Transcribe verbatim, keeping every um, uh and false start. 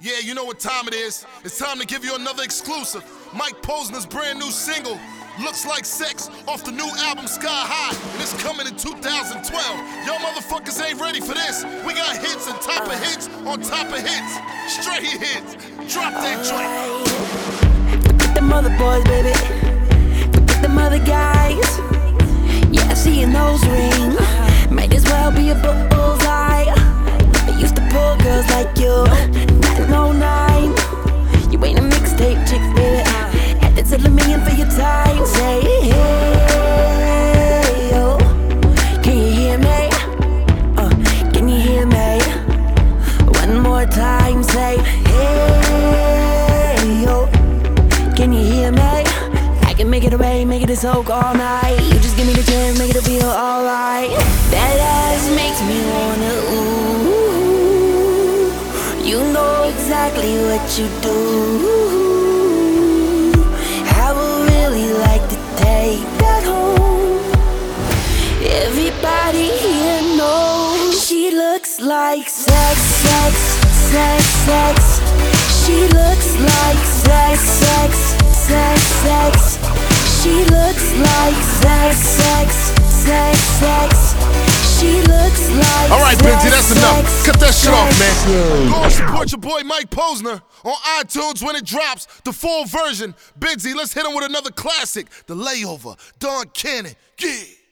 Yeah, you know what time it is. It's time to give you another exclusive. Mike Posner's brand new single, Looks Like Sex, off the new album Sky High, and it's coming in two thousand twelve. Y'all motherfuckers ain't ready for this. We got hits and top of hits on top of hits. Straight hits. Drop that joint. Forget them other boys, baby. Forget them other guys. Yeah, seeing those rings might as well be a bullseye. I used to pull girls like you, nine oh nine. You ain't a mixtape chick, baby. Had to tell a million for your time. Say, hey, yo, can you hear me? Uh, can you hear me? One more time, say, hey, yo, can you hear me? I can make it a rain, make it a soak all night. You just give me the chance, make it feel alright. That ass makes me wanna ooh. You know exactly what you do. I would really like to take that home. Everybody here knows she looks like sex, sex, sex, sex. She looks like sex, sex, sex, sex. She looks like sex, sex, sex, sex. She looks like All right, Benji, that's enough. Cut that shit off, man. Yeah. Go and support your boy Mike Posner on iTunes when it drops, the full version. Benji, let's hit him with another classic, The Layover, Don Cannon. Yeah.